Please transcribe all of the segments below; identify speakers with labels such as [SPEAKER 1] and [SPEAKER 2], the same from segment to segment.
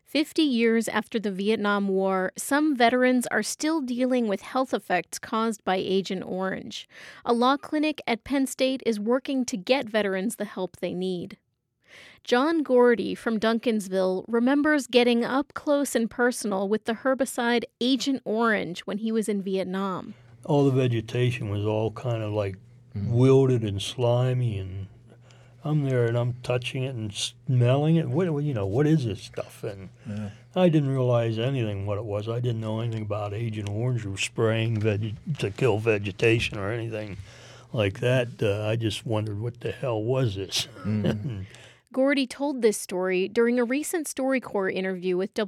[SPEAKER 1] 50 years after the Vietnam War, some veterans are still dealing with health effects caused by Agent Orange. A law clinic at Penn State is working to get veterans the help they need. John Gordy from Duncansville remembers getting up close and personal with the herbicide Agent Orange when he was in Vietnam.
[SPEAKER 2] All the vegetation was all kind of like wilted and slimy, and I'm there and I'm touching it and smelling it. What is this stuff? And I didn't realize anything what it was. I didn't know anything about Agent Orange or spraying to kill vegetation or anything like that. I just wondered what the hell was this.
[SPEAKER 1] Gordy told this story during a recent StoryCorps interview with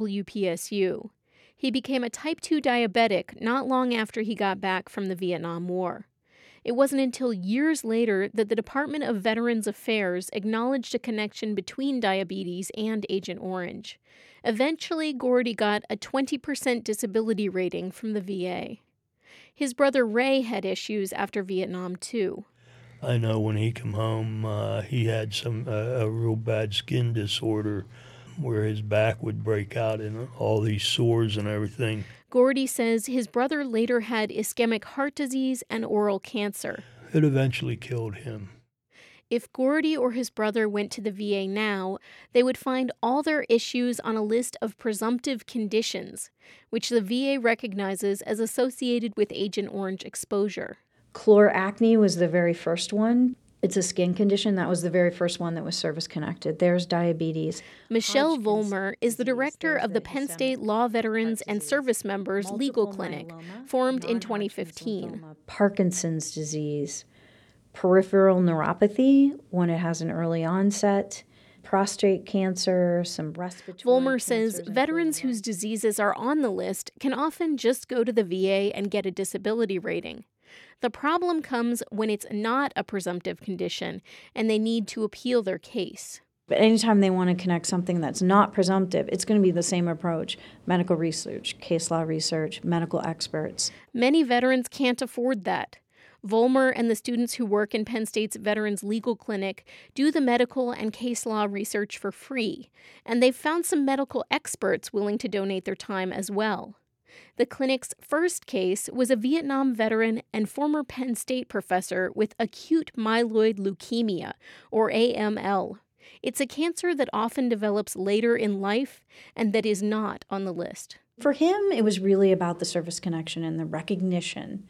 [SPEAKER 1] WPSU. He became a type 2 diabetic not long after he got back from the Vietnam War. It wasn't until years later that the Department of Veterans Affairs acknowledged a connection between diabetes and Agent Orange. Eventually, Gordy got a 20% disability rating from the VA. His brother Ray had issues after Vietnam, too.
[SPEAKER 2] I know when he came home, he had a real bad skin disorder where his back would break out in all these sores and everything.
[SPEAKER 1] Gordy says his brother later had ischemic heart disease and oral cancer.
[SPEAKER 2] It eventually killed him.
[SPEAKER 1] If Gordy or his brother went to the VA now, they would find all their issues on a list of presumptive conditions, which the VA recognizes as associated with Agent Orange exposure.
[SPEAKER 3] Chloracne was the very first one. It's a skin condition. That was the very first one that was service-connected. There's diabetes.
[SPEAKER 1] Michelle Vollmer is the director of the Penn State Law Veterans and Service Members Legal Clinic, formed in 2015.
[SPEAKER 3] Parkinson's disease, peripheral neuropathy when it has an early onset, prostate cancer, some respiratory
[SPEAKER 1] Vollmer says veterans whose diseases are on the list can often just go to the VA and get a disability rating. The problem comes when it's not a presumptive condition and they need to appeal their case.
[SPEAKER 3] But anytime they want to connect something that's not presumptive, it's going to be the same approach. Medical research, case law research, medical experts.
[SPEAKER 1] Many veterans can't afford that. Vollmer and the students who work in Penn State's Veterans Legal Clinic do the medical and case law research for free, and they've found some medical experts willing to donate their time as well. The clinic's first case was a Vietnam veteran and former Penn State professor with acute myeloid leukemia, or AML. It's a cancer that often develops later in life and that is not on the list.
[SPEAKER 3] For him, it was really about the service connection and the recognition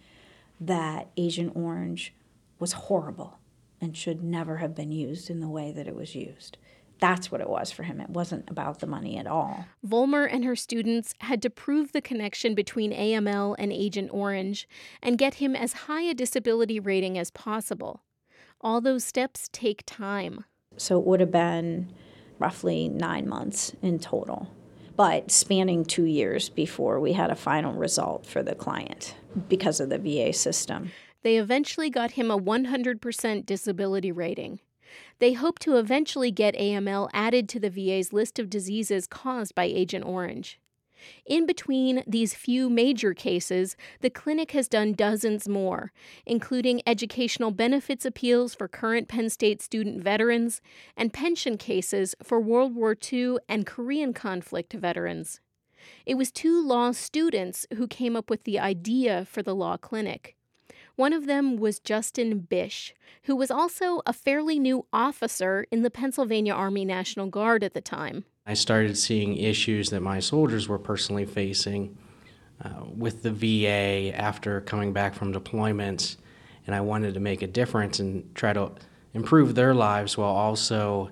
[SPEAKER 3] that Agent Orange was horrible and should never have been used in the way that it was used. That's what it was for him. It wasn't about the money at all.
[SPEAKER 1] Vollmer and her students had to prove the connection between AML and Agent Orange and get him as high a disability rating as possible. All those steps take time.
[SPEAKER 3] So it would have been roughly 9 months in total, but spanning 2 years before we had a final result for the client because of the VA system.
[SPEAKER 1] They eventually got him a 100% disability rating. They hope to eventually get AML added to the VA's list of diseases caused by Agent Orange. In between these few major cases, the clinic has done dozens more, including educational benefits appeals for current Penn State student veterans and pension cases for World War II and Korean conflict veterans. It was 2 law students who came up with the idea for the law clinic. One of them was Justin Bish, who was also a fairly new officer in the Pennsylvania Army National Guard at the time.
[SPEAKER 4] I started seeing issues that my soldiers were personally facing with the VA after coming back from deployments, and I wanted to make a difference and try to improve their lives while also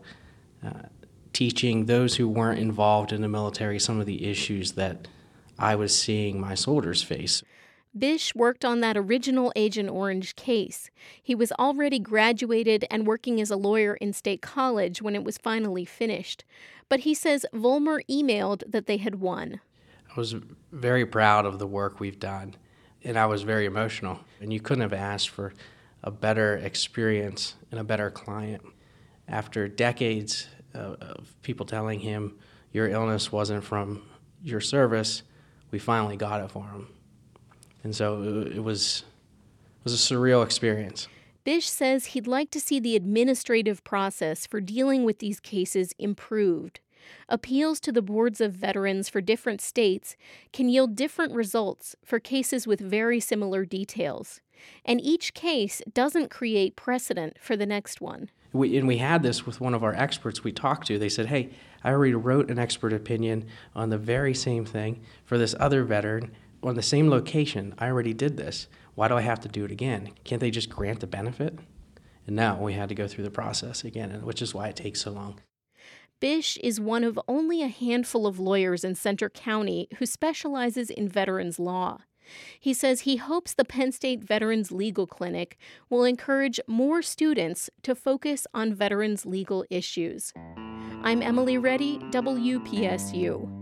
[SPEAKER 4] teaching those who weren't involved in the military some of the issues that I was seeing my soldiers face.
[SPEAKER 1] Bish worked on that original Agent Orange case. He was already graduated and working as a lawyer in State College when it was finally finished. But he says Vollmer emailed that they had won.
[SPEAKER 4] I was very proud of the work we've done, and I was very emotional. And you couldn't have asked for a better experience and a better client. After decades of people telling him your illness wasn't from your service, we finally got it for him. And so it was a surreal experience.
[SPEAKER 1] Bish says he'd like to see the administrative process for dealing with these cases improved. Appeals to the boards of veterans for different states can yield different results for cases with very similar details, and each case doesn't create precedent for the next one.
[SPEAKER 4] We had this with one of our experts we talked to. They said, hey, I already wrote an expert opinion on the very same thing for this other veteran on the same location. I already did this. Why do I have to do it again? Can't they just grant the benefit? And now we had to go through the process again, which is why it takes so long.
[SPEAKER 1] Bish is one of only a handful of lawyers in Centre County who specializes in veterans law. He says he hopes the Penn State Veterans Legal Clinic will encourage more students to focus on veterans' legal issues. I'm Emily Reddy, WPSU.